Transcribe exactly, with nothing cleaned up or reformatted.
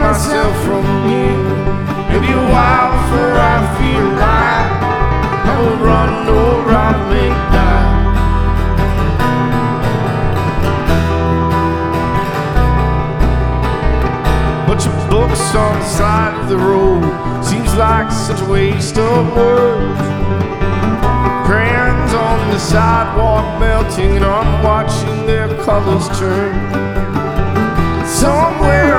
myself from you. Maybe a while before I feel alive, I will run or I may die. Bunch of books on the side of the road, seems like such a waste of words. Crayons on the sidewalk melting, and I'm watching their colors turn. Somewhere